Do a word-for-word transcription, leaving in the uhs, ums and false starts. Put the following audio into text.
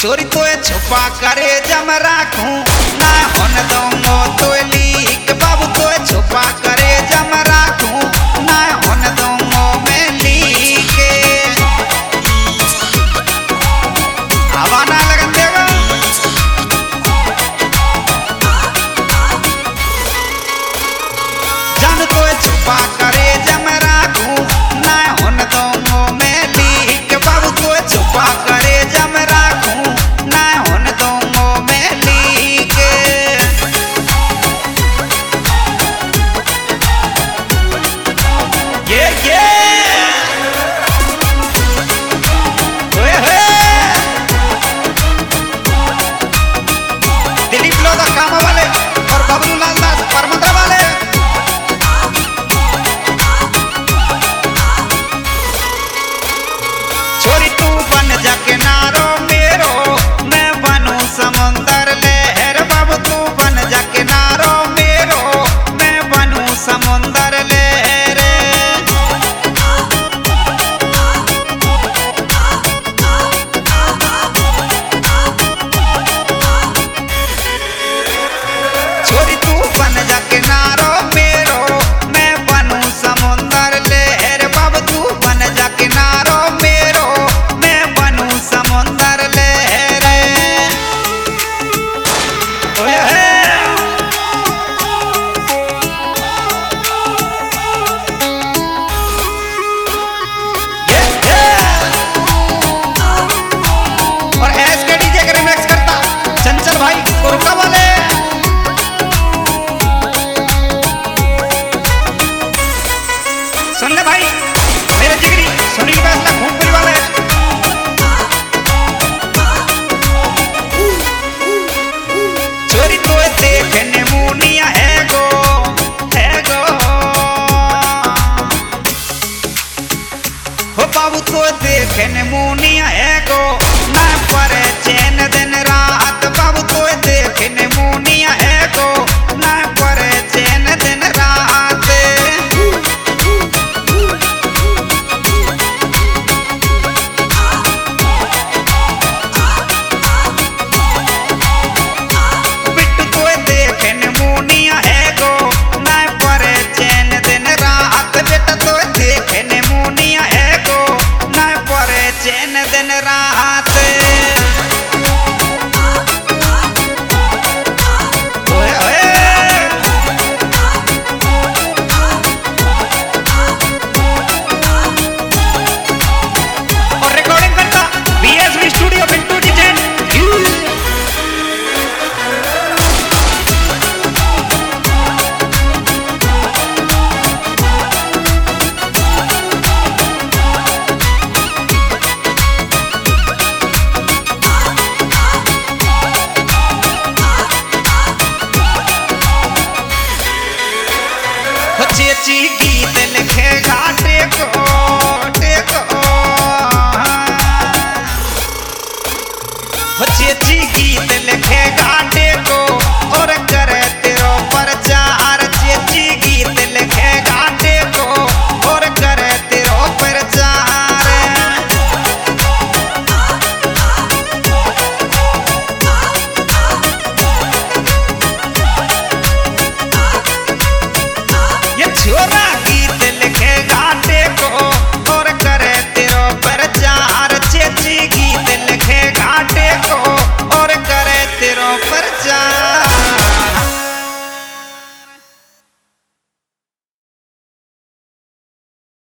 चोरी तो छुपा करे जम राखूं ना होन दूंगो तो लीक बाबू तो छुपा करे जम राखूं ना होन दूंगो मैं लीक हवा ना लगन देगा जान तो छुपा करे जम राखूं ना होन दूंगो मैं लीक बाबू तो छुपा करे जम राखूं ना होन दूंगो मैं लीक ये ये ओए होए दिलीप लोधा काम वाले और बबलू लाल दास परमंदर वाले छोरी तू बन जा किनारो मेरो मैं बनूं समुंदर लहर बाबू तू बन जा किनारो मेरो मैं बनूं समुंदर लहर छोरी तू बन जा किनारो मेरो मैं बनूं समुंदर लहर बाबू तू बन जा किनारो मेरो मैं बनूं समुंदर लहर ओए हे ये ये और एस के डीजे के रिमिक्स करता चंचल भाई कुरका वाले सुन ले भाई मेरे जिगरी सुनील फैसला खूबपुरी वाले चोरी तो देखने मुनिया है गो है गो हो बाबू तो देखने मुनिया है गो ना परे चैन दिन रात बाबू तो देखने मुनिया है गो ना परे चैन दिन रात बिट्टू तो देखने मुनिया है गो ना परे चैन दिन रात बेटा तो देखने मुनिया है गो ना परे चैन दिन रात ओए ओए और रिकॉर्डिंग करता बीएसवी स्टूडियो बिट्टू जी जैन चेची गीत लिखेगा टेको टेको चेची गीत लिखेगा